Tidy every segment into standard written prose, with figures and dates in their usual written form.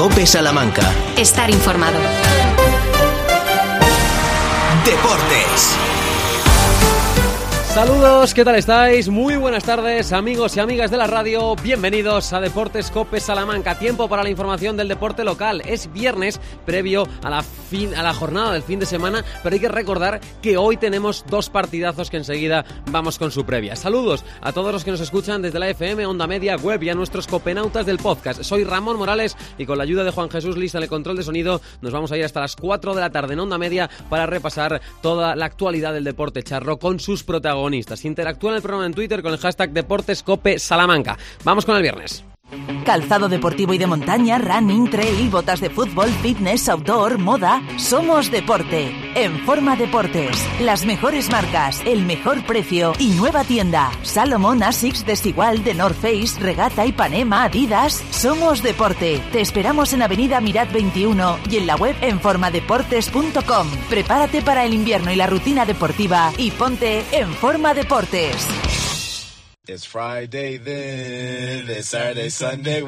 COPE Salamanca. Estar informado. Deportes. Saludos, ¿qué tal estáis? Muy buenas tardes, amigos y amigas de la radio. Bienvenidos a Deportes COPE Salamanca. Tiempo para la información del deporte local. Es viernes, previo a la jornada del fin de semana, pero hay que recordar que hoy tenemos dos partidazos que enseguida vamos con su previa. Saludos a todos los que nos escuchan desde la FM, Onda Media, web y a nuestros copenautas del podcast. Soy Ramón Morales y con la ayuda de Juan Jesús Lista en el control de sonido nos vamos a ir hasta las 4 de la tarde en Onda Media para repasar toda la actualidad del deporte charro con sus protagonistas. Interactúa en el programa en Twitter con el hashtag DeportesCope Salamanca. Vamos con el viernes. Calzado deportivo y de montaña, running, trail, botas de fútbol, fitness, outdoor, moda. Somos deporte. En Forma Deportes. Las mejores marcas, el mejor precio y nueva tienda. Salomón, Asics, Desigual, The North Face, Regata, Ipanema, Adidas. Somos deporte. Te esperamos en Avenida Mirat 21 y en la web en formadeportes.com. Prepárate para el invierno y la rutina deportiva y ponte en Forma Deportes. It's Friday then, it's Saturday, Sunday.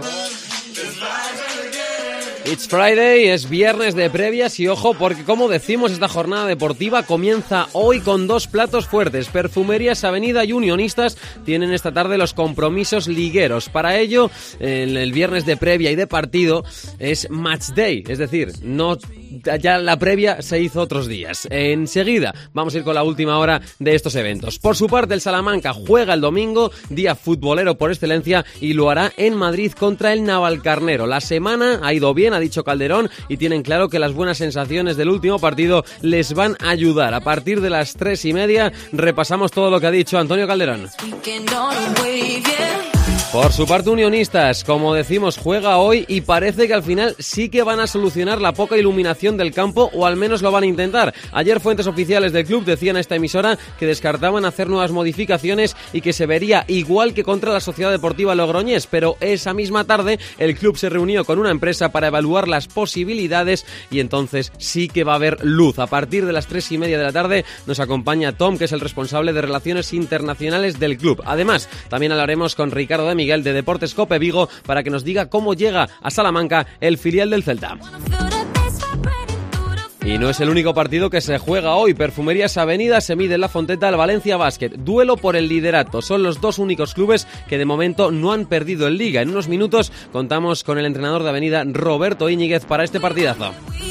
It's Friday, es viernes de previas y ojo porque como decimos esta jornada deportiva comienza hoy con dos platos fuertes. Perfumerías Avenida y Unionistas tienen esta tarde los compromisos ligueros. Para ello, el viernes de previa y de partido es Match Day, es decir, no ya la previa se hizo otros días. Enseguida vamos a ir con la última hora de estos eventos. Por su parte, el Salamanca juega el domingo, día futbolero por excelencia, y lo hará en Madrid contra el Navalcarnero. La semana ha ido bien, ha dicho Calderón, y tienen claro que las buenas sensaciones del último partido les van a ayudar. A partir de las 3:30 repasamos todo lo que ha dicho Antonio Calderón. Por su parte, Unionistas, como decimos, juega hoy y parece que al final sí que van a solucionar la poca iluminación del campo, o al menos lo van a intentar. Ayer fuentes oficiales del club decían a esta emisora que descartaban hacer nuevas modificaciones y que se vería igual que contra la Sociedad Deportiva Logroñés, pero esa misma tarde el club se reunió con una empresa para evaluar las posibilidades y entonces sí que va a haber luz. A partir de las 3:30 de la tarde nos acompaña Tom, que es el responsable de Relaciones Internacionales del club. Además, también hablaremos con Ricardo de Miguel de Deportes COPE Vigo para que nos diga cómo llega a Salamanca el filial del Celta. Y no es el único partido que se juega hoy. Perfumerías Avenida se mide en la Fonteta al Valencia Basket. Duelo por el liderato. Son los dos únicos clubes que de momento no han perdido en Liga. En unos minutos contamos con el entrenador de Avenida, Roberto Íñiguez, para este partidazo.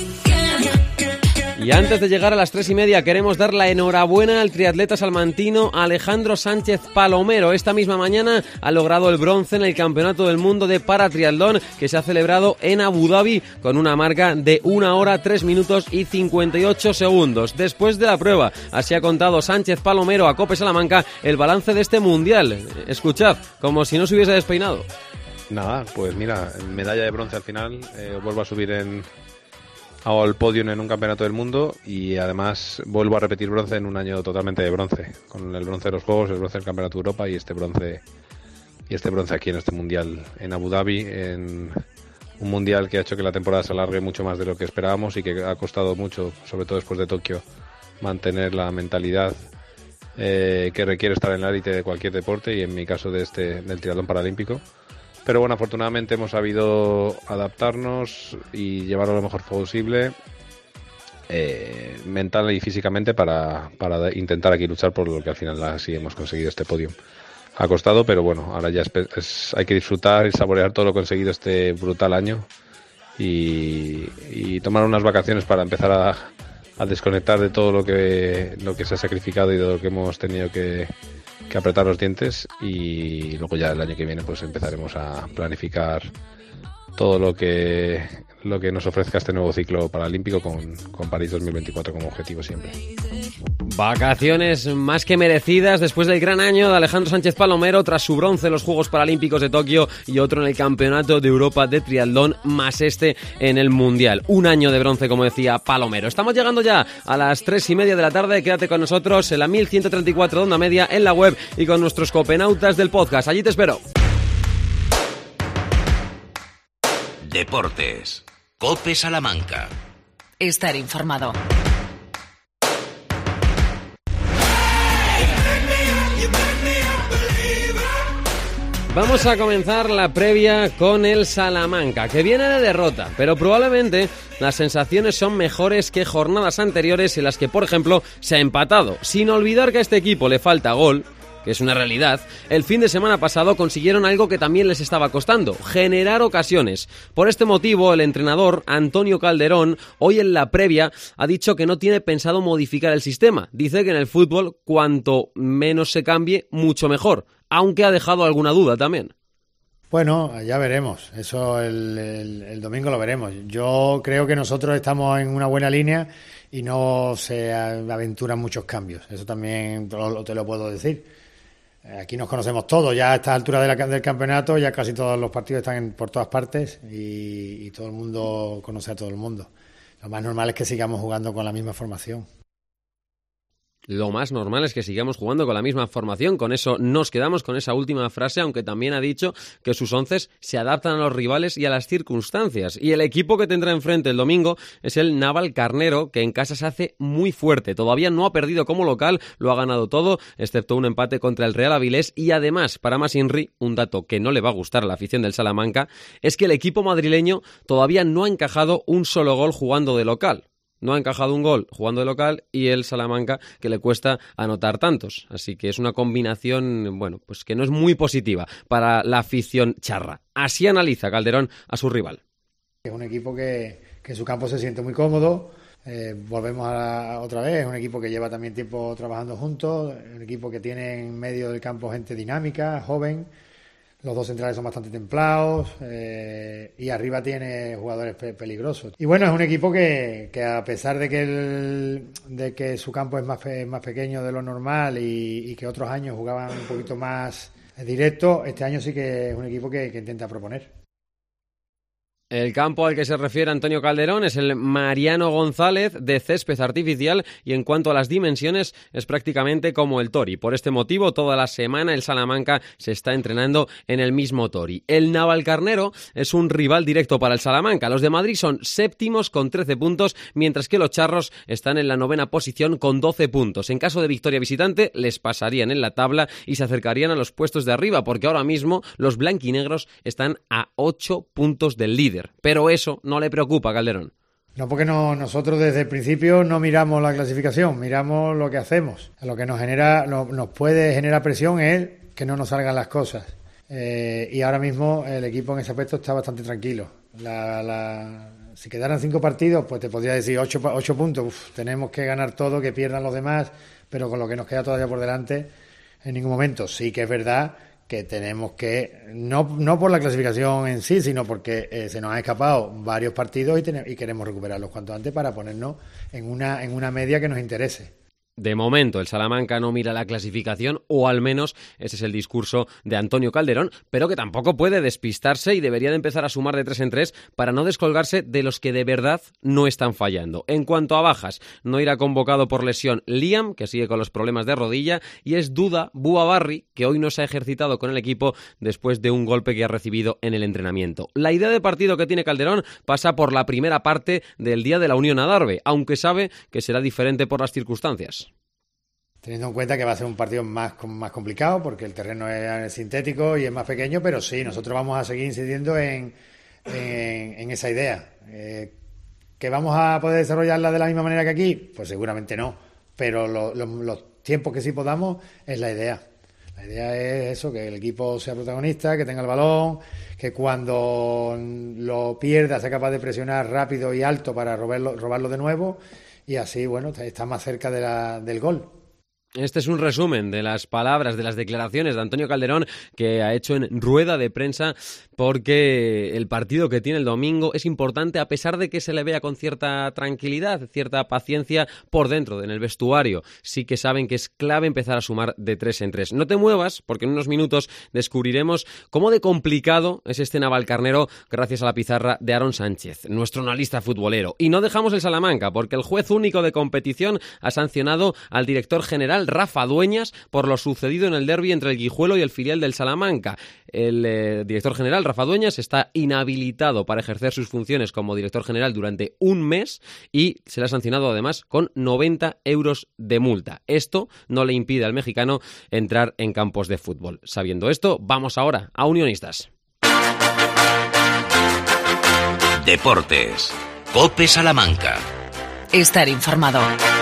Y antes de llegar a las 3:30 queremos dar la enhorabuena al triatleta salmantino Alejandro Sánchez Palomero. Esta misma mañana ha logrado el bronce en el Campeonato del Mundo de Paratriatlón que se ha celebrado en Abu Dhabi con una marca de 1 hora, 3 minutos y 58 segundos. Después de la prueba, así ha contado Sánchez Palomero a COPE Salamanca el balance de este mundial. Escuchad, como si no se hubiese despeinado. Nada, pues mira, medalla de bronce al final, vuelvo a subir al podio en un campeonato del mundo y además vuelvo a repetir bronce en un año totalmente de bronce, con el bronce de los Juegos, el bronce del Campeonato de Europa y este bronce aquí en este mundial en Abu Dhabi, en un mundial que ha hecho que la temporada se alargue mucho más de lo que esperábamos y que ha costado mucho, sobre todo después de Tokio, mantener la mentalidad que requiere estar en la élite de cualquier deporte y en mi caso del triatlón paralímpico. Pero bueno, afortunadamente hemos sabido adaptarnos y llevarlo lo mejor posible, mental y físicamente, para intentar aquí luchar por lo que al final así hemos conseguido este podio. Ha costado, pero bueno, ahora ya hay que disfrutar y saborear todo lo conseguido este brutal año y tomar unas vacaciones para empezar a desconectar de todo lo que se ha sacrificado y de lo que hemos tenido que apretar los dientes, y luego ya el año que viene pues empezaremos a planificar todo lo que nos ofrezca este nuevo ciclo paralímpico con París 2024 como objetivo siempre. Vacaciones más que merecidas después del gran año de Alejandro Sánchez Palomero tras su bronce en los Juegos Paralímpicos de Tokio y otro en el Campeonato de Europa de Triatlón, más este en el Mundial. Un año de bronce, como decía Palomero. Estamos llegando ya a las 3:30 de la tarde. Quédate con nosotros en la 1134 de Onda Media, en la web y con nuestros copenautas del podcast. Allí te espero. Deportes. COPE Salamanca. Estar informado. Vamos a comenzar la previa con el Salamanca, que viene de derrota, pero probablemente las sensaciones son mejores que jornadas anteriores en las que, por ejemplo, se ha empatado. Sin olvidar que a este equipo le falta gol, que es una realidad, el fin de semana pasado consiguieron algo que también les estaba costando, generar ocasiones. Por este motivo, el entrenador Antonio Calderón, hoy en la previa, ha dicho que no tiene pensado modificar el sistema. Dice que en el fútbol, cuanto menos se cambie, mucho mejor, aunque ha dejado alguna duda también. Bueno, ya veremos, eso el domingo lo veremos. Yo creo que nosotros estamos en una buena línea y no se aventuran muchos cambios, eso también te lo puedo decir. Aquí nos conocemos todos, ya a esta altura del campeonato, ya casi todos los partidos están por todas partes y todo el mundo conoce a todo el mundo. Lo más normal es que sigamos jugando con la misma formación. Lo más normal es que sigamos jugando con la misma formación. Con eso nos quedamos con esa última frase, aunque también ha dicho que sus onces se adaptan a los rivales y a las circunstancias. Y el equipo que tendrá enfrente el domingo es el Navalcarnero, que en casa se hace muy fuerte. Todavía no ha perdido como local, lo ha ganado todo, excepto un empate contra el Real Avilés. Y además, para más Inri, un dato que no le va a gustar a la afición del Salamanca, es que el equipo madrileño todavía no ha encajado un solo gol jugando de local. No ha encajado un gol jugando de local y el Salamanca que le cuesta anotar tantos. Así que es una combinación, bueno, pues que no es muy positiva para la afición charra. Así analiza Calderón a su rival. Es un equipo que en su campo se siente muy cómodo. Volvemos otra vez, es un equipo que lleva también tiempo trabajando juntos, un equipo que tiene en medio del campo gente dinámica, joven. Los dos centrales son bastante templados y arriba tiene jugadores peligrosos. Y bueno, es un equipo que a pesar de que su campo es más pequeño de lo normal y que otros años jugaban un poquito más directo, este año sí que es un equipo que intenta proponer. El campo al que se refiere Antonio Calderón es el Mariano González de césped artificial y en cuanto a las dimensiones es prácticamente como el Tori. Por este motivo, toda la semana el Salamanca se está entrenando en el mismo Tori. El Navalcarnero es un rival directo para el Salamanca. Los de Madrid son séptimos con 13 puntos, mientras que los charros están en la 9ª posición con 12 puntos. En caso de victoria visitante, les pasarían en la tabla y se acercarían a los puestos de arriba, porque ahora mismo los blanquinegros están a 8 puntos del líder. Pero eso no le preocupa a Calderón. No, porque nosotros desde el principio no miramos la clasificación, miramos lo que hacemos. Lo que nos puede generar presión es que no nos salgan las cosas. Y ahora mismo el equipo en ese aspecto está bastante tranquilo. Si quedaran 5 partidos, pues te podría decir 8 puntos. Tenemos que ganar todo, que pierdan los demás, pero con lo que nos queda todavía por delante, en ningún momento. Sí que es verdad que tenemos que, no por la clasificación en sí, sino porque se nos han escapado varios partidos y queremos recuperarlos cuanto antes para ponernos en una media que nos interese. De momento, el Salamanca no mira la clasificación, o al menos ese es el discurso de Antonio Calderón, pero que tampoco puede despistarse y debería de empezar a sumar de 3 en 3 para no descolgarse de los que de verdad no están fallando. En cuanto a bajas, no irá convocado por lesión Liam, que sigue con los problemas de rodilla, y es duda Bua Barri, que hoy no se ha ejercitado con el equipo después de un golpe que ha recibido en el entrenamiento. La idea de partido que tiene Calderón pasa por la primera parte del día de la Unión Adarve, aunque sabe que será diferente por las circunstancias. Teniendo en cuenta que va a ser un partido más complicado porque el terreno es sintético y es más pequeño, pero sí, nosotros vamos a seguir incidiendo en esa idea. ¿Que vamos a poder desarrollarla de la misma manera que aquí? Pues seguramente no, pero los tiempos que sí podamos es la idea. La idea es eso, que el equipo sea protagonista, que tenga el balón, que cuando lo pierda sea capaz de presionar rápido y alto para robarlo de nuevo y así, bueno, está más cerca del gol. Este es un resumen de las palabras, de las declaraciones de Antonio Calderón que ha hecho en rueda de prensa, porque el partido que tiene el domingo es importante a pesar de que se le vea con cierta tranquilidad, cierta paciencia por dentro, en el vestuario. Sí que saben que es clave empezar a sumar de 3 en 3. No te muevas, porque en unos minutos descubriremos cómo de complicado es este Navalcarnero gracias a la pizarra de Aaron Sánchez, nuestro analista futbolero. Y no dejamos el Salamanca, porque el juez único de competición ha sancionado al director general general Rafa Dueñas por lo sucedido en el derbi entre el Guijuelo y el filial del Salamanca. El director general Rafa Dueñas está inhabilitado para ejercer sus funciones como director general durante un mes y se le ha sancionado además con 90 euros de multa. Esto no le impide al mexicano entrar en campos de fútbol. Sabiendo esto, vamos ahora a Unionistas. Deportes. COPE Salamanca. Estar informado.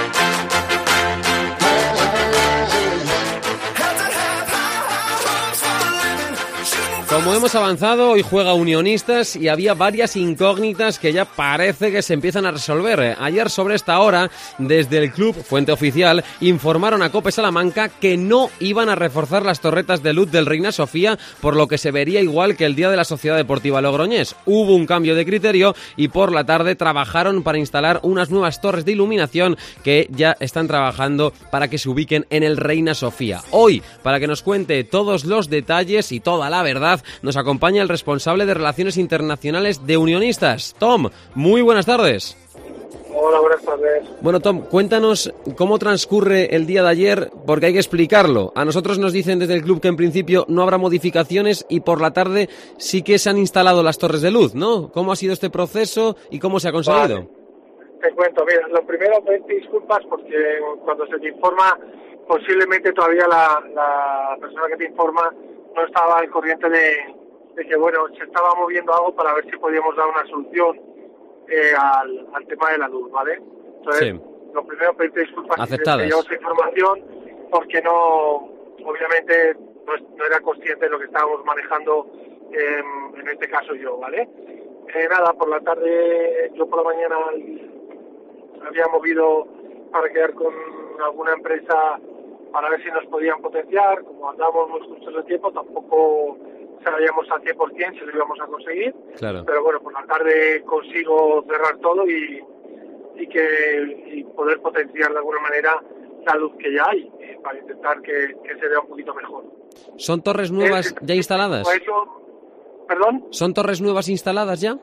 Como hemos avanzado, hoy juega Unionistas y había varias incógnitas que ya parece que se empiezan a resolver. Ayer sobre esta hora, desde el club, fuente oficial, informaron a COPE Salamanca que no iban a reforzar las torretas de luz del Reina Sofía, por lo que se vería igual que el día de la Sociedad Deportiva Logroñés. Hubo un cambio de criterio y por la tarde trabajaron para instalar unas nuevas torres de iluminación que ya están trabajando para que se ubiquen en el Reina Sofía. Hoy, para que nos cuente todos los detalles y toda la verdad, nos acompaña el responsable de Relaciones Internacionales de Unionistas, Tom. Muy buenas tardes. Hola, buenas tardes. Bueno, Tom, cuéntanos cómo transcurre el día de ayer, porque hay que explicarlo. A nosotros nos dicen desde el club que en principio no habrá modificaciones y por la tarde sí que se han instalado las torres de luz, ¿no? ¿Cómo ha sido este proceso y cómo se ha conseguido? Vale. Te cuento, mira, lo primero, pedirte disculpas porque cuando se te informa, posiblemente todavía la persona que te informa no estaba al corriente de que, bueno, se estaba moviendo algo para ver si podíamos dar una solución al tema de la luz, ¿vale? Entonces, sí. Lo primero, pedirte disculpas aceptadas. Si te esa información, porque obviamente no era consciente de lo que estábamos manejando, en este caso yo, ¿vale? Nada, por la tarde, yo por la mañana había movido para quedar con alguna empresa para ver si nos podían potenciar. Como andábamos muy justos de tiempo, tampoco sabíamos al 100% si lo íbamos a conseguir. Claro. Pero bueno, por la tarde consigo cerrar todo y poder potenciar de alguna manera la luz que ya hay, para intentar que se vea un poquito mejor. ¿Son torres nuevas ya instaladas? ¿Perdón? ¿Son torres nuevas instaladas ya?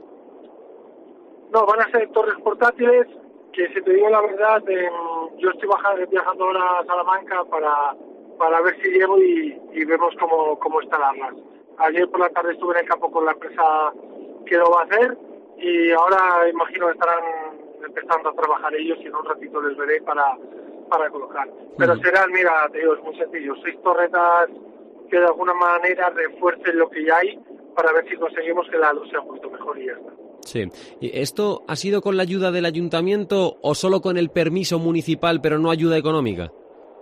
No, van a ser torres portátiles, que si te digo la verdad, yo estoy viajando ahora a Salamanca para ver si llego y vemos cómo instalarlas. Ayer por la tarde estuve en el campo con la empresa que lo va a hacer y ahora imagino que estarán empezando a trabajar ellos y en un ratito les veré para colocar. Pero serán, mira, te digo, es muy sencillo, 6 torretas que de alguna manera refuercen lo que ya hay para ver si conseguimos que la luz sea un poquito mejor y ya está. Sí. ¿Y esto ha sido con la ayuda del ayuntamiento o solo con el permiso municipal pero no ayuda económica?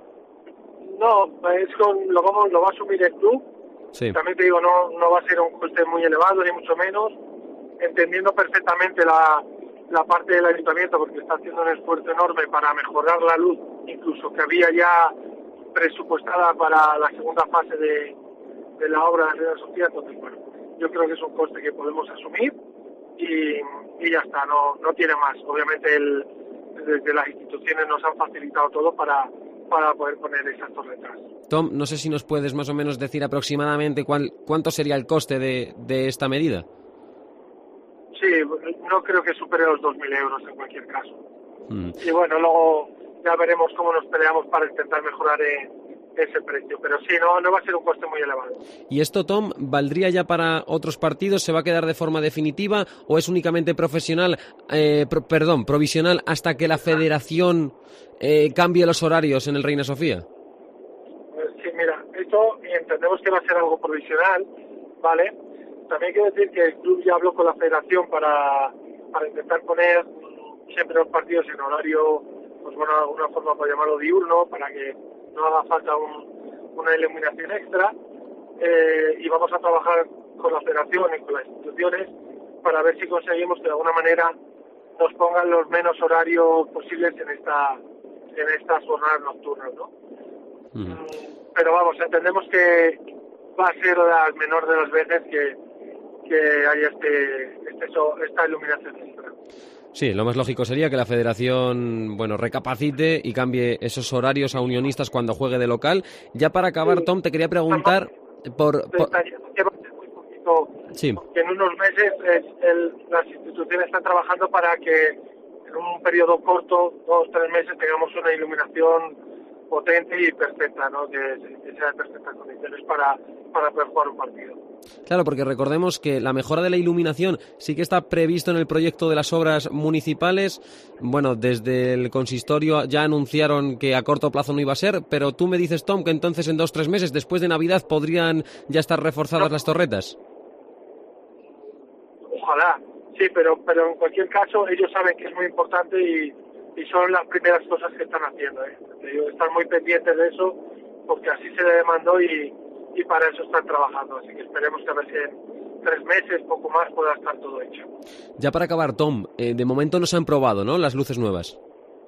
No, es lo va a asumir el club. Sí. También te digo, no va a ser un coste muy elevado ni mucho menos, entendiendo perfectamente la parte del ayuntamiento, porque está haciendo un esfuerzo enorme para mejorar la luz, incluso que había ya presupuestada para la segunda fase de la obra de la sociedad. Entonces, bueno, yo creo que es un coste que podemos asumir y ya está, no tiene más. Obviamente desde las instituciones nos han facilitado todo para poder poner esas torretas. Tom, no sé si nos puedes más o menos decir aproximadamente cuánto sería el coste de esta medida. Sí, no creo que supere los 2.000 euros en cualquier caso. Y bueno, luego ya veremos cómo nos peleamos para intentar mejorar ese precio, pero sí, no va a ser un coste muy elevado. ¿Y esto, Tom, valdría ya para otros partidos? ¿Se va a quedar de forma definitiva o es únicamente provisional hasta que la federación cambie los horarios en el Reina Sofía? Sí, mira, esto entendemos que va a ser algo provisional, ¿vale? También quiero decir que el club ya habló con la federación para intentar poner siempre los partidos en horario, pues bueno, de alguna forma por llamarlo diurno, para que no haga falta una iluminación extra, y vamos a trabajar con la federación y con las instituciones para ver si conseguimos que de alguna manera nos pongan los menos horarios posibles en estas jornadas nocturnas, ¿no? Pero vamos, entendemos que va a ser la menor de las veces que haya esta iluminación extra. Sí, lo más lógico sería que la federación, recapacite y cambie esos horarios a Unionistas cuando juegue de local. Ya para acabar, Tom, te quería preguntar Sí. Que en unos meses las instituciones están trabajando para que en un periodo corto, 2 o 3 meses, tengamos una iluminación potente y perfecta, ¿no? Que sea en perfectas condiciones para poder jugar un partido. Claro, porque recordemos que la mejora de la iluminación sí que está previsto en el proyecto de las obras municipales. Bueno, desde el consistorio ya anunciaron que a corto plazo no iba a ser, pero tú me dices, Tom, que entonces en 2-3 meses, después de Navidad, podrían ya estar reforzadas las torretas. Ojalá, sí, pero en cualquier caso ellos saben que es muy importante y son las primeras cosas que están haciendo. Ellos están muy pendientes de eso porque así se le demandó y para eso están trabajando. Así que esperemos que a ver si en 3 meses, poco más, pueda estar todo hecho. Ya para acabar, Tom, de momento no se han probado, ¿no?, las luces nuevas.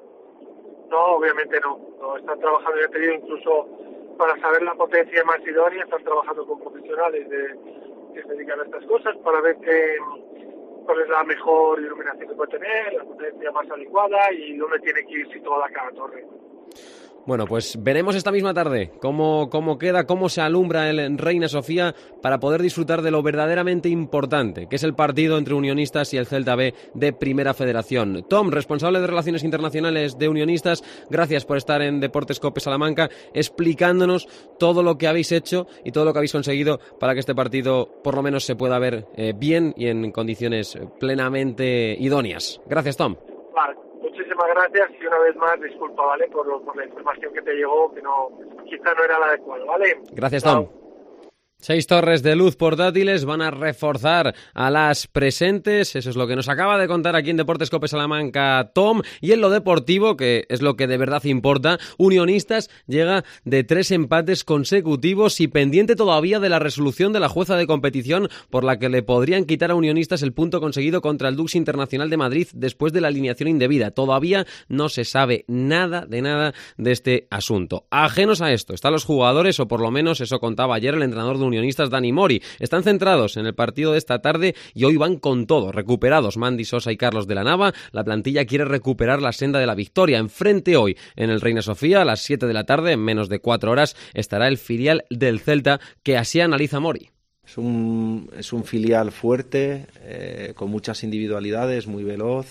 No, obviamente no. Están trabajando, ya te digo, incluso para saber la potencia más idónea, están trabajando con profesionales que se dedican a estas cosas para ver cuál es la mejor iluminación que puede tener, la potencia más adecuada y dónde tiene que ir situada cada torre. Bueno, pues veremos esta misma tarde cómo queda, cómo se alumbra el Reina Sofía para poder disfrutar de lo verdaderamente importante, que es el partido entre Unionistas y el Celta B de Primera Federación. Tom, responsable de Relaciones Internacionales de Unionistas, gracias por estar en Deportes COPE Salamanca explicándonos todo lo que habéis hecho y todo lo que habéis conseguido para que este partido por lo menos se pueda ver bien y en condiciones plenamente idóneas. Gracias, Tom. Vale. Muchísimas gracias y una vez más disculpa, ¿vale? Por la información que te llegó, que quizá no era la adecuada, ¿vale? Gracias, Tom. Chao. 6 torres de luz portátiles van a reforzar a las presentes. Eso es lo que nos acaba de contar aquí en Deportes COPE Salamanca Tom. Y en lo deportivo, que es lo que de verdad importa, Unionistas llega de 3 empates consecutivos y pendiente todavía de la resolución de la jueza de competición por la que le podrían quitar a Unionistas el punto conseguido contra el Dux Internacional de Madrid después de la alineación indebida. Todavía no se sabe nada de este asunto. Ajenos a esto están los jugadores, o por lo menos eso contaba ayer el entrenador de Unionistas, Dani Mori. Están centrados en el partido de esta tarde y hoy van con todo. Recuperados Mandy Sosa y Carlos de la Nava, la plantilla quiere recuperar la senda de la victoria. Enfrente hoy en el Reina Sofía a las 7 de la tarde, en menos de 4 horas, estará el filial del Celta, que así analiza Mori. Es un filial fuerte, con muchas individualidades, muy veloz,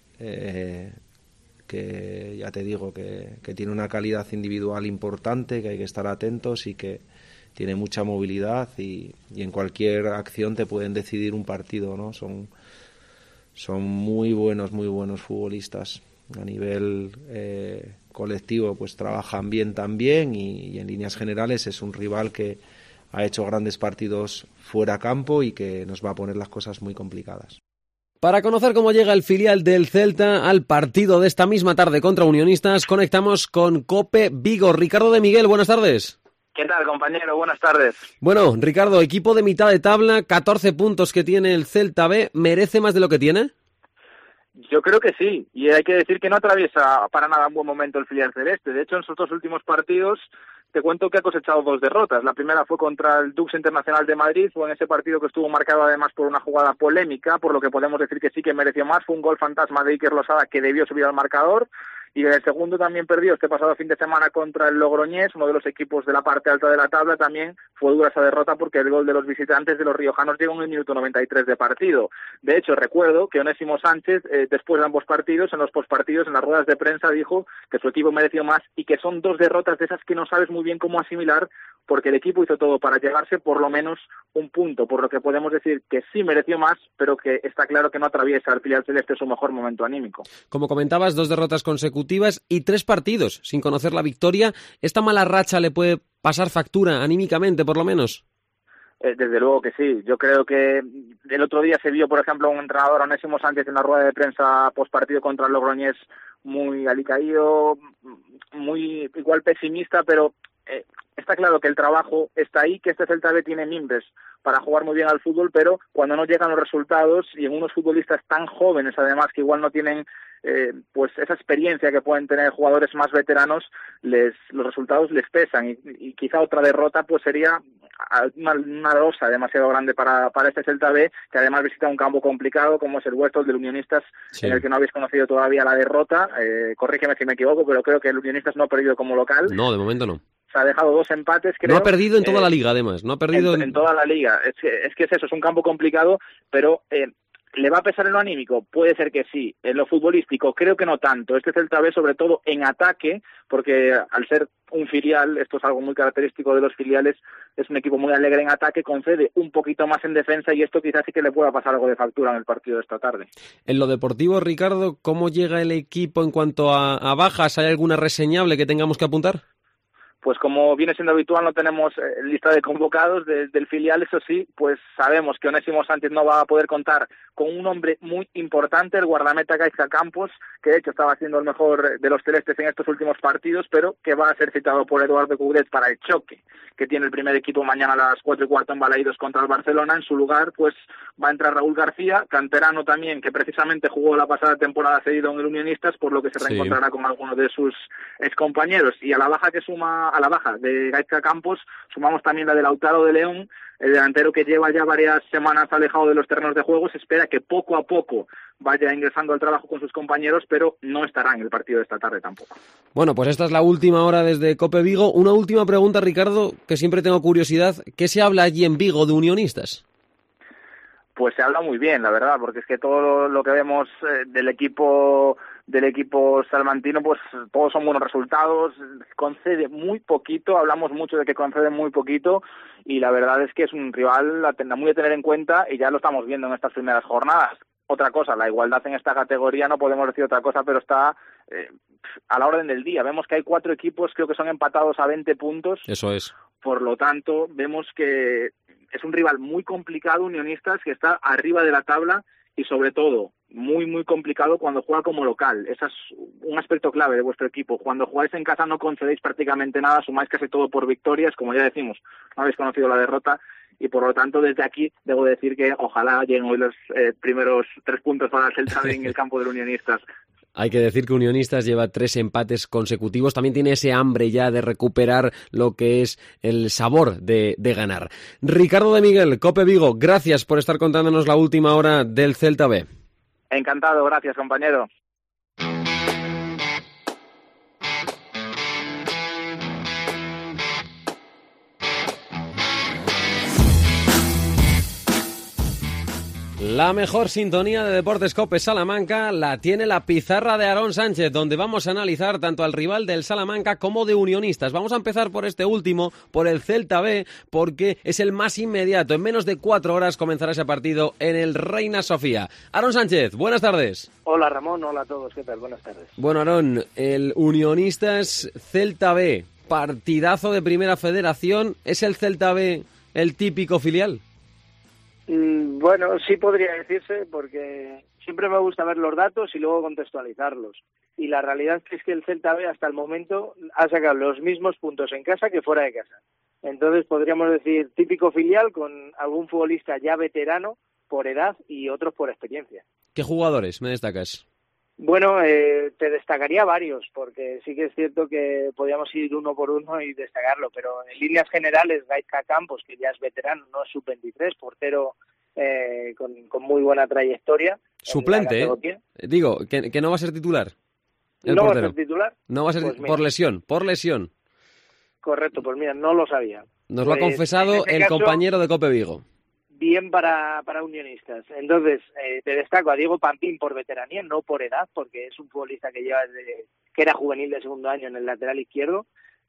que ya te digo que tiene una calidad individual importante, que hay que estar atentos y que tiene mucha movilidad y en cualquier acción te pueden decidir un partido, ¿no? Son muy buenos futbolistas. A nivel colectivo pues trabajan bien también y en líneas generales es un rival que ha hecho grandes partidos fuera campo y que nos va a poner las cosas muy complicadas. Para conocer cómo llega el filial del Celta al partido de esta misma tarde contra Unionistas, conectamos con COPE Vigo. Ricardo de Miguel, buenas tardes. ¿Qué tal, compañero? Buenas tardes. Bueno, Ricardo, equipo de mitad de tabla, 14 puntos que tiene el Celta B, ¿merece más de lo que tiene? Yo creo que sí, y hay que decir que no atraviesa para nada un buen momento el filial celeste. De hecho, en sus 2 últimos partidos, te cuento que ha cosechado 2 derrotas. La primera fue contra el Dux Internacional de Madrid, fue en ese partido que estuvo marcado además por una jugada polémica, por lo que podemos decir que sí que mereció más. Fue un gol fantasma de Iker Losada que debió subir al marcador. Y el segundo también perdió este pasado fin de semana contra el Logroñés, uno de los equipos de la parte alta de la tabla. También fue dura esa derrota porque el gol de los visitantes de los riojanos llegó en el minuto 93 de partido. De hecho, recuerdo que Onésimo Sánchez, después de ambos partidos, en los postpartidos, en las ruedas de prensa, dijo que su equipo mereció más y que son 2 derrotas de esas que no sabes muy bien cómo asimilar, porque el equipo hizo todo para llevarse por lo menos un punto, por lo que podemos decir que sí mereció más, pero que está claro que no atraviesa al filial celeste su mejor momento anímico. Como comentabas, 2 derrotas consecutivas y 3 partidos sin conocer la victoria. ¿Esta mala racha le puede pasar factura anímicamente, por lo menos? Desde luego que sí. Yo creo que el otro día se vio, por ejemplo, un entrenador, Onésimo Sánchez, en la rueda de prensa postpartido contra el Logroñés, muy alicaído, muy igual pesimista, pero está claro que el trabajo está ahí, que este Celta B tiene mimbres para jugar muy bien al fútbol, pero cuando no llegan los resultados y en unos futbolistas tan jóvenes, además, que igual no tienen pues esa experiencia que pueden tener jugadores más veteranos, los resultados les pesan y quizá otra derrota pues sería una losa demasiado grande para este Celta B, que además visita un campo complicado como es el vuestro, el del Unionistas, sí, en el que no habéis conocido todavía la derrota. Corrígeme si me equivoco, pero creo que el Unionistas no ha perdido como local. No, de momento no. Se ha dejado 2 empates, creo. No ha perdido en toda la liga, además. No ha perdido en toda la liga. Es que es eso, es un campo complicado, pero ¿Le va a pesar en lo anímico? Puede ser que sí. En lo futbolístico creo que no tanto. Este Celta B, sobre todo en ataque, porque al ser un filial, esto es algo muy característico de los filiales, es un equipo muy alegre en ataque, concede un poquito más en defensa y esto quizás sí que le pueda pasar algo de factura en el partido de esta tarde. En lo deportivo, Ricardo, ¿cómo llega el equipo en cuanto a bajas? ¿Hay alguna reseñable que tengamos que apuntar? Pues como viene siendo habitual, no tenemos lista de convocados del filial, eso sí, pues sabemos que Onésimo Sánchez no va a poder contar con un hombre muy importante, el guardameta Gaizka Campos, que de hecho estaba siendo el mejor de los celestes en estos últimos partidos, pero que va a ser citado por Eduardo Coudet para el choque que tiene el primer equipo mañana a las 4:15 en Balaídos contra el Barcelona. En su lugar, pues va a entrar Raúl García, canterano también, que precisamente jugó la pasada temporada cedido en el Unionistas, por lo que se reencontrará con algunos de sus excompañeros. Y a la baja de Gaizka Campos, sumamos también la de Lautaro de León, el delantero que lleva ya varias semanas alejado de los terrenos de juego. Se espera que poco a poco vaya ingresando al trabajo con sus compañeros, pero no estará en el partido de esta tarde tampoco. Bueno, pues esta es la última hora desde Cope Vigo. Una última pregunta, Ricardo, que siempre tengo curiosidad. ¿Qué se habla allí en Vigo de Unionistas? Pues se habla muy bien, la verdad, porque es que todo lo que vemos del equipo salmantino, pues todos son buenos resultados, concede muy poquito, hablamos mucho de que concede muy poquito, y la verdad es que es un rival muy a tener en cuenta, y ya lo estamos viendo en estas primeras jornadas. Otra cosa, la igualdad en esta categoría, no podemos decir otra cosa, pero está a la orden del día. Vemos que hay 4 equipos, creo que son empatados a 20 puntos. Eso es. Por lo tanto, vemos que es un rival muy complicado, Unionistas, que está arriba de la tabla y sobre todo muy, muy complicado cuando juega como local. Ese es un aspecto clave de vuestro equipo. Cuando jugáis en casa no concedéis prácticamente nada, sumáis casi todo por victorias, como ya decimos, no habéis conocido la derrota y por lo tanto desde aquí debo decir que ojalá lleguen hoy los primeros 3 puntos para el Celta en el campo del Unionistas. Hay que decir que Unionistas lleva 3 empates consecutivos, también tiene ese hambre ya de recuperar lo que es el sabor de ganar. Ricardo de Miguel, Cope Vigo, gracias por estar contándonos la última hora del Celta B. Encantado, gracias compañero. La mejor sintonía de Deportes Cope Salamanca la tiene la pizarra de Aarón Sánchez, donde vamos a analizar tanto al rival del Salamanca como de Unionistas. Vamos a empezar por este último, por el Celta B, porque es el más inmediato. En menos de 4 horas comenzará ese partido en el Reina Sofía. Aarón Sánchez, buenas tardes. Hola Ramón, hola a todos, ¿qué tal? Buenas tardes. Bueno, Aarón, el Unionistas Celta B, partidazo de Primera Federación. ¿Es el Celta B el típico filial? Bueno, sí podría decirse, porque siempre me gusta ver los datos y luego contextualizarlos. Y la realidad es que el Celta B hasta el momento ha sacado los mismos puntos en casa que fuera de casa. Entonces podríamos decir típico filial con algún futbolista ya veterano por edad y otros por experiencia. ¿Qué jugadores me destacas? Bueno, te destacaría varios, porque sí que es cierto que podríamos ir uno por uno y destacarlo, pero en líneas generales, Gaizka Campos, que ya es veterano, no es sub-23, portero con muy buena trayectoria. Suplente, digo, que no va a ser titular. ¿No va a ser titular? No va a ser pues por lesión. Correcto, pues mira, no lo sabía. Nos lo ha confesado el compañero de Cope Vigo. Bien para Unionistas. Entonces, te destaco a Diego Pampín por veteranía, no por edad, porque es un futbolista que lleva que era juvenil de segundo año en el lateral izquierdo.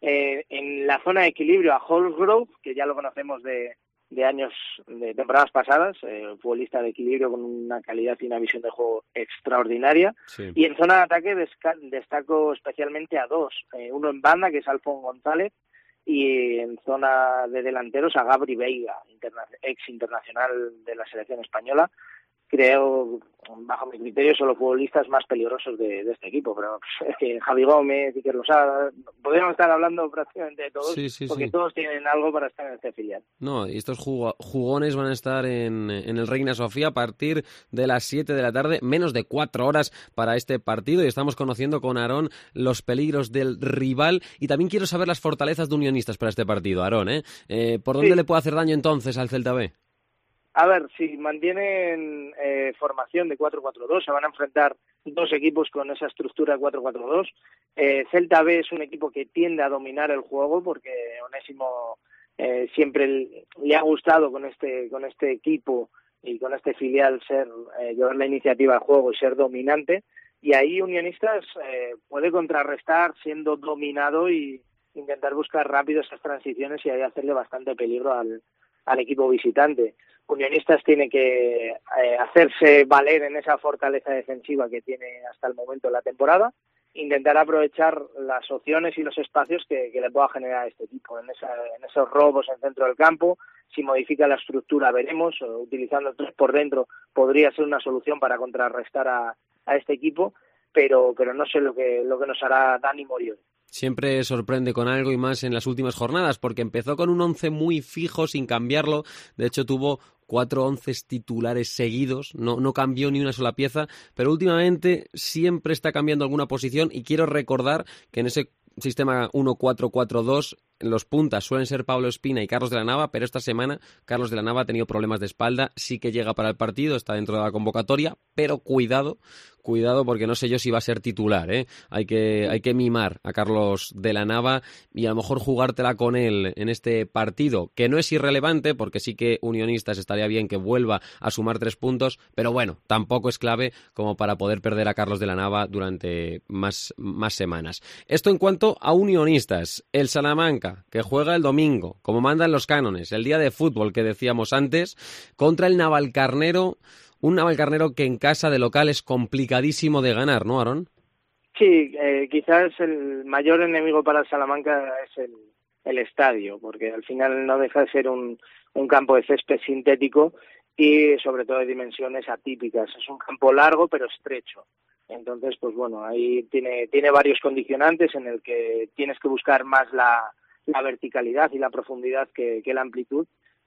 En la zona de equilibrio a Holsgrove, que ya lo conocemos de años, de temporadas pasadas, futbolista de equilibrio con una calidad y una visión de juego extraordinaria. Sí. Y en zona de ataque destaco especialmente a 2. Uno en banda, que es Alfon González, y en zona de delanteros a Gabri Veiga, ex internacional de la selección española. Creo, bajo mi criterio, son los futbolistas más peligrosos de este equipo, pero es que Javi Gómez, Iker Losada, podríamos estar hablando prácticamente de todos, porque todos tienen algo para estar en este filial. No, y estos jugones van a estar en el Reina Sofía a partir de las 7 de la tarde, menos de 4 horas para este partido, y estamos conociendo con Aarón los peligros del rival, y también quiero saber las fortalezas de Unionistas para este partido, Aarón, ¿por dónde le puede hacer daño entonces al Celta B? A ver, si mantienen formación de 4-4-2, se van a enfrentar 2 equipos con esa estructura de 4-4-2. Celta B es un equipo que tiende a dominar el juego porque Onésimo siempre le ha gustado con este equipo con este filial llevar la iniciativa al juego y ser dominante, y ahí Unionistas puede contrarrestar siendo dominado y intentar buscar rápido esas transiciones y ahí hacerle bastante peligro al equipo visitante. Unionistas tiene que hacerse valer en esa fortaleza defensiva que tiene hasta el momento en la temporada, intentar aprovechar las opciones y los espacios que le pueda generar este equipo, en esos robos en centro del campo. Si modifica la estructura veremos, utilizando 3 por dentro podría ser una solución para contrarrestar a este equipo, pero no sé lo que nos hará Dani Morión. Siempre sorprende con algo y más en las últimas jornadas, porque empezó con un 11 muy fijo sin cambiarlo. De hecho, tuvo 4 onces titulares seguidos, no cambió ni una sola pieza, pero últimamente siempre está cambiando alguna posición y quiero recordar que en ese sistema 1-4-4-2 los puntas suelen ser Pablo Espina y Carlos de la Nava, pero esta semana Carlos de la Nava ha tenido problemas de espalda, sí que llega para el partido, está dentro de la convocatoria, pero cuidado porque no sé yo si va a ser titular, ¿eh? Hay que mimar a Carlos de la Nava y a lo mejor jugártela con él en este partido, que no es irrelevante, porque sí que Unionistas estaría bien que vuelva a sumar 3 puntos, pero bueno, tampoco es clave como para poder perder a Carlos de la Nava durante más semanas. Esto en cuanto a Unionistas. El Salamanca, que juega el domingo, como mandan los cánones, el día de fútbol que decíamos antes, contra el Navalcarnero. Un Navalcarnero que en casa de local es complicadísimo de ganar, ¿no, Aarón? Sí, quizás el mayor enemigo para el Salamanca es el estadio, porque al final no deja de ser un campo de césped sintético y sobre todo de dimensiones atípicas. Es un campo largo pero estrecho. Entonces, pues bueno, ahí tiene varios condicionantes en el que tienes que buscar más la verticalidad y la profundidad que la amplitud,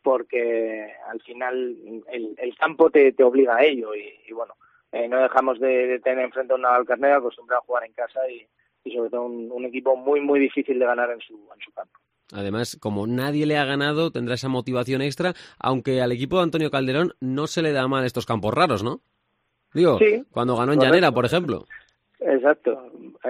porque al final el campo te obliga a ello y bueno, no dejamos de tener enfrente a un Navalcarnero acostumbrado a jugar en casa y sobre todo un equipo muy muy difícil de ganar en su campo. Además, como nadie le ha ganado, tendrá esa motivación extra, aunque al equipo de Antonio Calderón no se le da mal estos campos raros, ¿no? Digo, sí, cuando ganó en correcto. Llanera, por ejemplo. Exacto.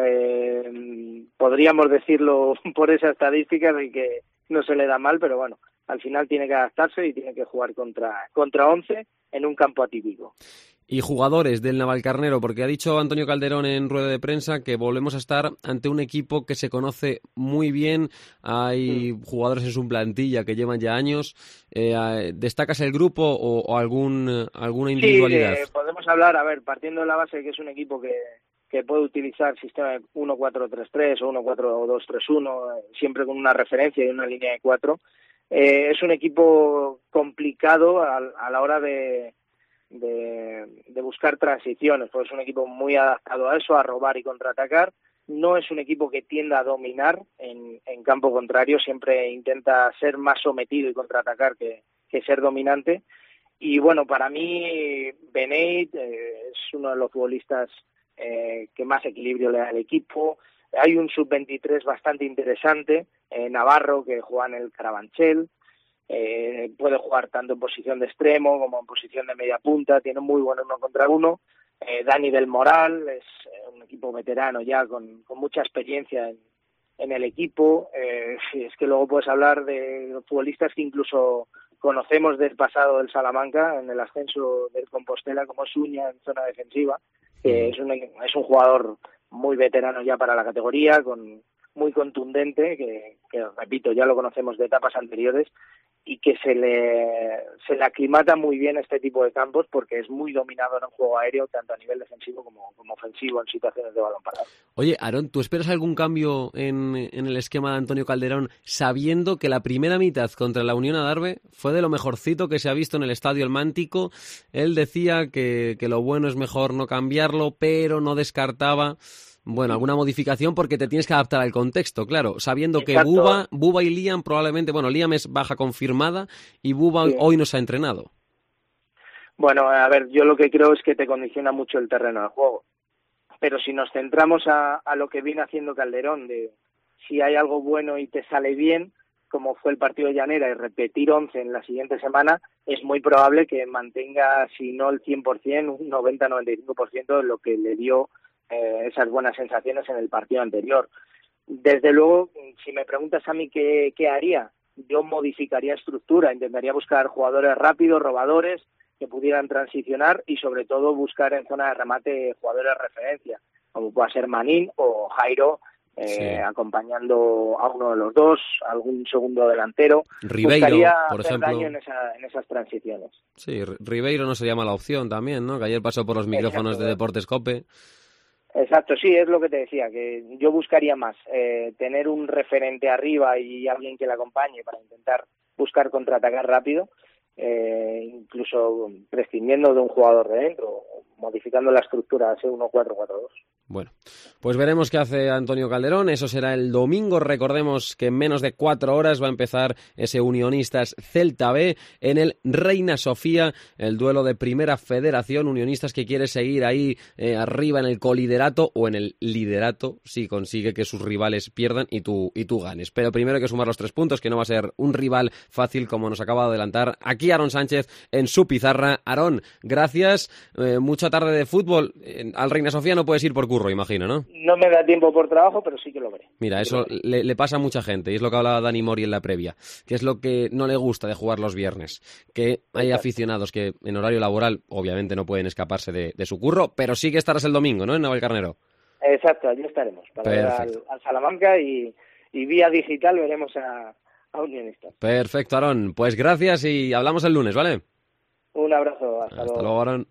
Podríamos decirlo por esa estadística de que no se le da mal, pero bueno, al final tiene que adaptarse y tiene que jugar contra 11 en un campo atípico. Y jugadores del Navalcarnero, porque ha dicho Antonio Calderón en rueda de prensa que volvemos a estar ante un equipo que se conoce muy bien, hay jugadores en su plantilla que llevan ya años. ¿Destacas el grupo o alguna individualidad? Sí, podemos hablar, partiendo de la base de que es un equipo que puede utilizar sistema 1-4-3-3 o 1-4-2-3-1, siempre con una referencia y una línea de 4. Es un equipo complicado a la hora de buscar transiciones, porque es un equipo muy adaptado a eso, a robar y contraatacar. No es un equipo que tienda a dominar en campo contrario, siempre intenta ser más sometido y contraatacar que ser dominante. Y bueno, para mí Beneit es uno de los futbolistas que más equilibrio le da al equipo. Hay un sub-23 bastante interesante, Navarro, que juega en el Carabanchel. Puede jugar tanto en posición de extremo como en posición de media punta, tiene muy buen 1 contra 1. Dani del Moral es un equipo veterano ya con mucha experiencia en el equipo. Es que luego puedes hablar de futbolistas que incluso conocemos del pasado del Salamanca en el ascenso del Compostela, como Suña en zona defensiva. Es un jugador muy veterano ya para la categoría, muy contundente, que repito, ya lo conocemos de etapas anteriores, y que se le aclimata muy bien este tipo de campos porque es muy dominado en el juego aéreo, tanto a nivel defensivo como ofensivo en situaciones de balón parado. Oye, Aarón, ¿tú esperas algún cambio en el esquema de Antonio Calderón, sabiendo que la primera mitad contra la Unión Adarve fue de lo mejorcito que se ha visto en el Estadio El Mántico? Él decía que lo bueno es mejor no cambiarlo, pero no descartaba alguna modificación porque te tienes que adaptar al contexto, claro, sabiendo que Buba y Liam probablemente, Liam es baja confirmada y Buba hoy no se ha entrenado. Bueno, yo lo que creo es que te condiciona mucho el terreno de juego, pero si nos centramos a lo que viene haciendo Calderón, de si hay algo bueno y te sale bien, como fue el partido de Llanera, y repetir 11 en la siguiente semana, es muy probable que mantenga, si no el 100%, un 90-95% de lo que le dio esas buenas sensaciones en el partido anterior. Desde luego, si me preguntas a mí qué haría, yo modificaría estructura, intentaría buscar jugadores rápidos, robadores, que pudieran transicionar y sobre todo buscar en zona de remate jugadores de referencia, como pueda ser Manín o Jairo, acompañando a uno de los dos, algún segundo delantero. Ribeiro, buscaría por hacer ejemplo. daño en esas transiciones. Sí, Ribeiro no sería mala opción también, ¿no? Que ayer pasó por los micrófonos de Deportes COPE. Exacto, sí, es lo que te decía, que yo buscaría más tener un referente arriba y alguien que le acompañe para intentar buscar contraatacar rápido, incluso prescindiendo de un jugador de dentro, modificando la estructura a ese 1-4-4-2. Bueno, pues veremos qué hace Antonio Calderón. Eso será el domingo. Recordemos que en menos de 4 horas va a empezar ese Unionistas Celta B en el Reina Sofía, el duelo de Primera Federación. Unionistas que quiere seguir ahí arriba en el coliderato o en el liderato si consigue que sus rivales pierdan y tú ganes. Pero primero hay que sumar los 3 puntos, que no va a ser un rival fácil, como nos acaba de adelantar aquí Aarón Sánchez en su pizarra. Aarón, gracias. Mucha tarde de fútbol. Al Reina Sofía no puedes ir por curro, imagino, ¿no? No me da tiempo por trabajo, pero sí que lo veré. Mira, eso le pasa a mucha gente, y es lo que hablaba Dani Mori en la previa, que es lo que no le gusta de jugar los viernes, que hay aficionados que en horario laboral obviamente no pueden escaparse de su curro, pero sí que estarás el domingo, ¿no?, en Navalcarnero. Exacto, allí estaremos para ver al Salamanca y vía digital veremos a Unionistas. Perfecto, Aarón, pues gracias y hablamos el lunes, ¿vale? Un abrazo, hasta luego, Aarón.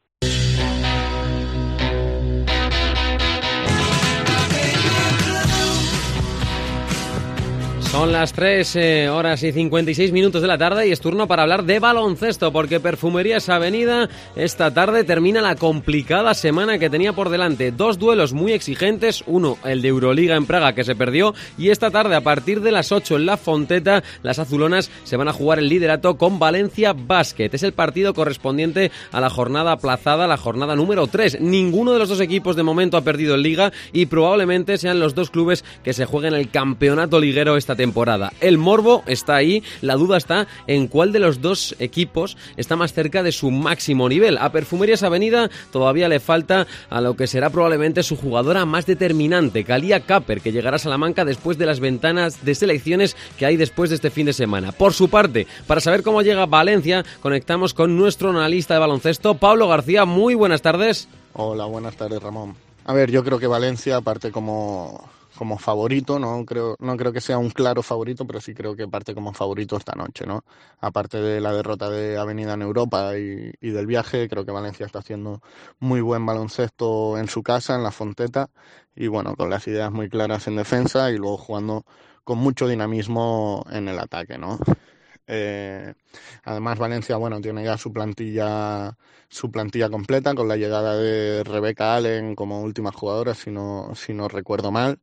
Son las 3 horas y 56 minutos de la tarde y es turno para hablar de baloncesto, porque Perfumerías Avenida esta tarde termina la complicada semana que tenía por delante. 2 duelos muy exigentes, uno el de Euroliga en Praga, que se perdió, y esta tarde a partir de las 8 en La Fonteta las azulonas se van a jugar el liderato con Valencia Basket. Es el partido correspondiente a la jornada aplazada, la jornada número 3. Ninguno de los dos equipos de momento ha perdido en Liga y probablemente sean los dos clubes que se jueguen el campeonato liguero esta temporada. El morbo está ahí, la duda está en cuál de los dos equipos está más cerca de su máximo nivel. A Perfumerías Avenida todavía le falta a lo que será probablemente su jugadora más determinante, Kalia Kaper, que llegará a Salamanca después de las ventanas de selecciones que hay después de este fin de semana. Por su parte, para saber cómo llega Valencia, conectamos con nuestro analista de baloncesto, Pablo García. Muy buenas tardes. Hola, buenas tardes, Ramón. A ver, yo creo que Valencia parte como favorito, no creo que sea un claro favorito, pero sí creo que parte como favorito esta noche, ¿no? Aparte de la derrota de Avenida en Europa y del viaje, creo que Valencia está haciendo muy buen baloncesto en su casa, en La Fonteta, y bueno, con las ideas muy claras en defensa y luego jugando con mucho dinamismo en el ataque, ¿no? Además Valencia, bueno, tiene ya su plantilla completa con la llegada de Rebecca Allen como última jugadora, si no recuerdo mal.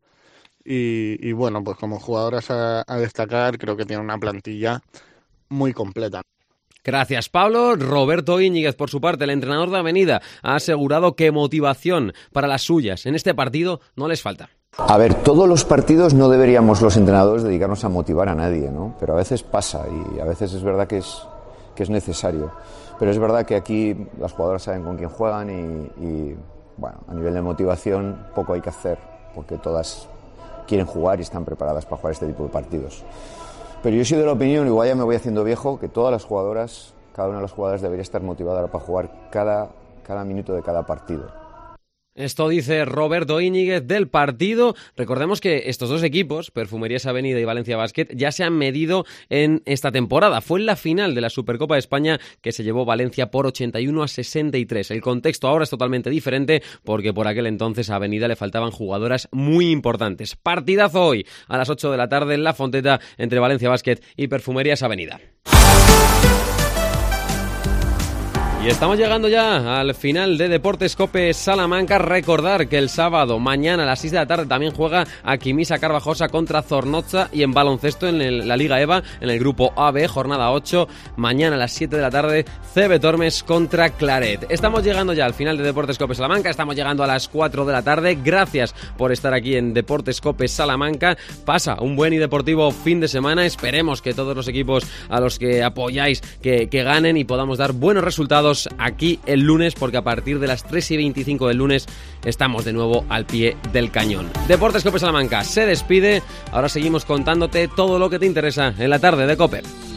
Y bueno, pues como jugadoras a destacar, creo que tiene una plantilla muy completa. Gracias, Pablo. Roberto Íñiguez, por su parte, el entrenador de Avenida, ha asegurado que motivación para las suyas en este partido no les falta. A ver, todos los partidos no deberíamos los entrenadores dedicarnos a motivar a nadie, ¿no? Pero a veces pasa y a veces es verdad que es necesario. Pero es verdad que aquí las jugadoras saben con quién juegan y bueno, a nivel de motivación poco hay que hacer, porque todas quieren jugar y están preparadas para jugar este tipo de partidos. Pero yo soy de la opinión, igual ya me voy haciendo viejo, que todas las jugadoras, cada una de las jugadoras debería estar motivada para jugar cada minuto de cada partido. Esto dice Roberto Íñiguez del partido. Recordemos que estos dos equipos, Perfumerías Avenida y Valencia Basket, ya se han medido en esta temporada. Fue en la final de la Supercopa de España que se llevó Valencia por 81-63. El contexto ahora es totalmente diferente porque por aquel entonces a Avenida le faltaban jugadoras muy importantes. Partidazo hoy a las 8 de la tarde en La Fonteta entre Valencia Basket y Perfumerías Avenida. Y estamos llegando ya al final de Deportes COPE Salamanca. Recordar que el sábado, mañana a las 6 de la tarde, también juega Aquimisa Carvajosa contra Zornotza, y en baloncesto en la Liga EVA, en el grupo AB, jornada 8, mañana a las 7 de la tarde, CB Tormes contra Claret. Estamos llegando ya al final de Deportes COPE Salamanca, estamos llegando a las 4 de la tarde. Gracias por estar aquí en Deportes COPE Salamanca. Pasa un buen y deportivo fin de semana. Esperemos que todos los equipos a los que apoyáis que ganen y podamos dar buenos resultados aquí el lunes, porque a partir de las 3:25 del lunes estamos de nuevo al pie del cañón. Deportes COPE Salamanca se despide. Ahora seguimos contándote todo lo que te interesa en la tarde de COPE.